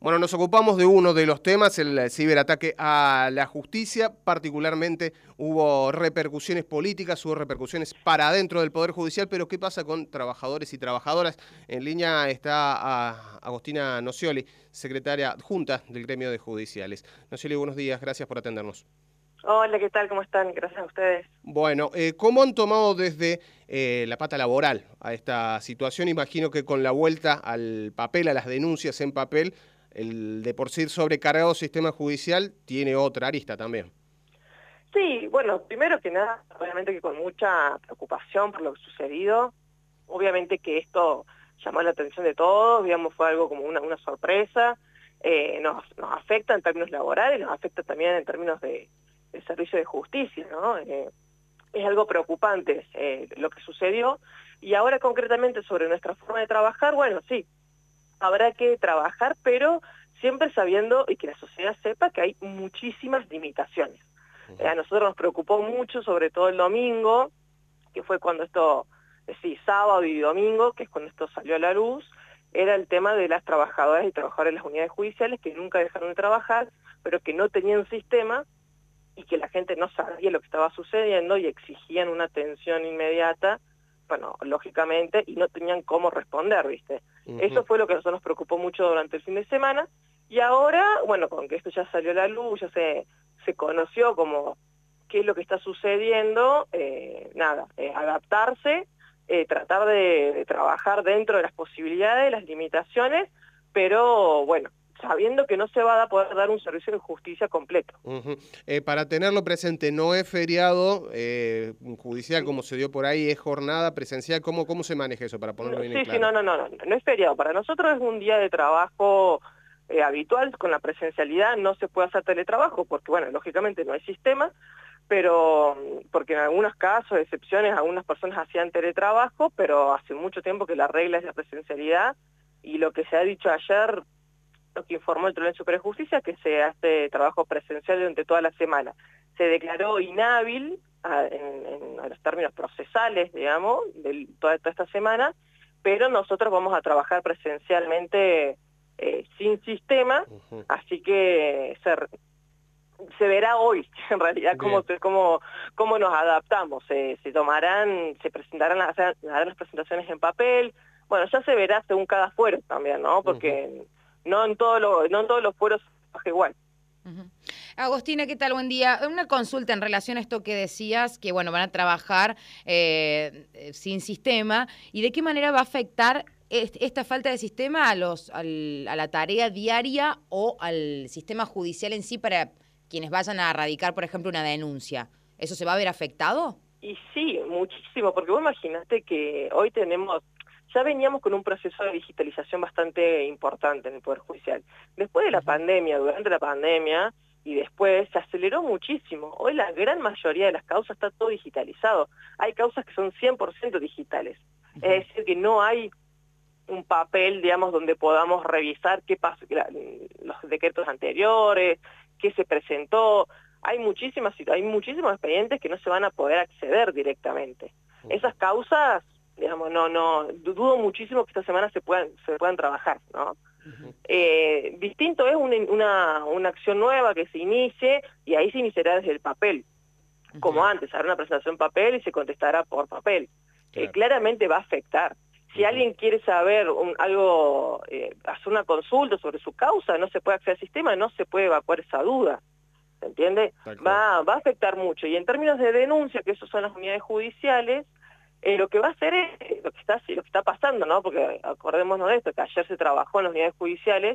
Bueno, nos ocupamos de uno de los temas, el ciberataque a la justicia. Particularmente hubo repercusiones políticas, hubo repercusiones para adentro del Poder Judicial, pero ¿qué pasa con trabajadores y trabajadoras? En línea está Agostina Nocioli, secretaria adjunta del gremio de judiciales. Nocioli, buenos días, gracias por atendernos. Hola, ¿qué tal? ¿Cómo están? Gracias a ustedes. Bueno, ¿cómo han tomado desde la pata laboral a esta situación? Imagino que con la vuelta al papel, a las denuncias en papel, el de por sí sobrecargado sistema judicial tiene otra arista también. Sí, bueno, primero que nada, obviamente que con mucha preocupación por lo sucedido, obviamente que esto llamó la atención de todos, digamos, fue algo como una sorpresa, nos afecta en términos laborales, nos afecta también en términos de servicio de justicia, ¿no? Es algo preocupante lo que sucedió, y ahora concretamente sobre nuestra forma de trabajar, bueno, sí, habrá que trabajar, pero siempre sabiendo y que la sociedad sepa que hay muchísimas limitaciones. A nosotros nos preocupó mucho, sobre todo el domingo, que fue cuando esto, sí, sábado y domingo, que es cuando esto salió a la luz, era el tema de las trabajadoras y trabajadores de las unidades judiciales que nunca dejaron de trabajar, pero que no tenían sistema y que la gente no sabía lo que estaba sucediendo y exigían una atención inmediata, bueno, lógicamente, y no tenían cómo responder, ¿viste? Eso fue lo que a nosotros nos preocupó mucho durante el fin de semana, y ahora, bueno, con que esto ya salió a la luz, ya se conoció como qué es lo que está sucediendo, adaptarse, tratar de trabajar dentro de las posibilidades, las limitaciones, pero bueno, sabiendo que no se va a poder dar un servicio de justicia completo. Para tenerlo presente, no es feriado judicial como se dio por ahí, es jornada presencial. ¿Cómo se maneja eso para ponerlo bien en Sí, claro? no es feriado. Para nosotros es un día de trabajo habitual, con la presencialidad no se puede hacer teletrabajo, porque bueno, lógicamente no hay sistema, pero porque en algunos casos, excepciones, algunas personas hacían teletrabajo, pero hace mucho tiempo que la regla es la presencialidad, y lo que se ha dicho ayer, lo que informó el Tribunal Superior de Justicia, que se hace trabajo presencial durante toda la semana. Se declaró inhábil en los términos procesales, digamos, de toda esta semana, pero nosotros vamos a trabajar presencialmente sin sistema, así que se verá hoy, en realidad, Bien. cómo nos adaptamos. Se presentarán harán las presentaciones en papel. Bueno, ya se verá según cada fuero también, ¿no? Porque no en todos los fueros se trabaja igual. Agostina, ¿qué tal? Buen día. Una consulta en relación a esto que decías, que bueno, van a trabajar sin sistema, y de qué manera va a afectar esta falta de sistema a la tarea diaria o al sistema judicial en sí para quienes vayan a radicar, por ejemplo, una denuncia. ¿Eso se va a ver afectado? Y sí, muchísimo, porque vos imaginate que hoy ya veníamos con un proceso de digitalización bastante importante en el Poder Judicial. Después de la pandemia, durante la pandemia, y después se aceleró muchísimo. Hoy la gran mayoría de las causas está todo digitalizado. Hay causas que son 100% digitales. Es decir, que no hay un papel, digamos, donde podamos revisar qué pasó, los decretos anteriores, qué se presentó. Hay muchísimos expedientes que no se van a poder acceder directamente. Esas causas, digamos, dudo muchísimo que esta semana se puedan trabajar, ¿no? Distinto es una acción nueva que se inicie, y ahí se iniciará desde el papel, como antes, hará una presentación en papel y se contestará por papel. Claro. Claramente va a afectar. Si alguien quiere saber hacer una consulta sobre su causa, no se puede acceder al sistema, no se puede evacuar esa duda. ¿Se entiende? Va a afectar mucho. Y en términos de denuncia, que esos son las unidades judiciales, lo que va a hacer es lo que está pasando, ¿no? Porque acordémonos de esto, que ayer se trabajó en las unidades judiciales,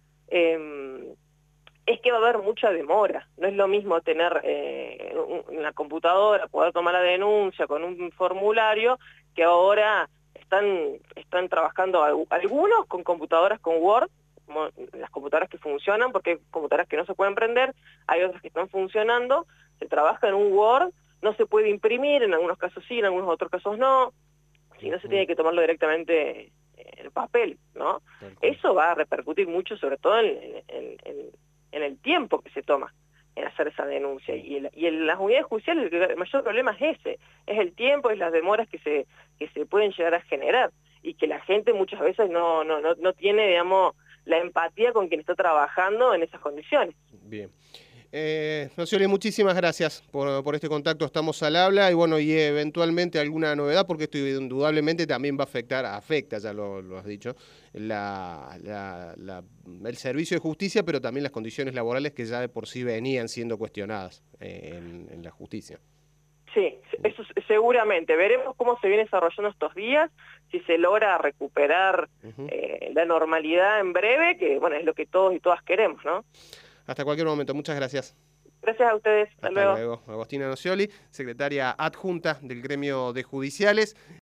es que va a haber mucha demora. No es lo mismo tener en la computadora, poder tomar la denuncia con un formulario, que ahora están trabajando algunos con computadoras con Word, como las computadoras que funcionan, porque hay computadoras que no se pueden prender, hay otras que están funcionando, se trabaja en un Word, no se puede imprimir, en algunos casos sí, en algunos otros casos no, si no se tiene que tomarlo directamente en papel, ¿no? Eso va a repercutir mucho, sobre todo en el tiempo que se toma en hacer esa denuncia. Y en las unidades judiciales el mayor problema es ese, es el tiempo, es las demoras que se pueden llegar a generar, y que la gente muchas veces no tiene, digamos, la empatía con quien está trabajando en esas condiciones. Bien. Nocioli, muchísimas gracias por este contacto, estamos al habla y bueno, y eventualmente alguna novedad, porque esto indudablemente también va a afecta, ya lo has dicho, el servicio de justicia, pero también las condiciones laborales que ya de por sí venían siendo cuestionadas en la justicia. Sí, eso seguramente. Veremos cómo se viene desarrollando estos días, si se logra recuperar la normalidad en breve, que bueno, es lo que todos y todas queremos, ¿no? Hasta cualquier momento, muchas gracias. Gracias a ustedes. Hasta luego. Agostina Nocioli, secretaria adjunta del gremio de judiciales.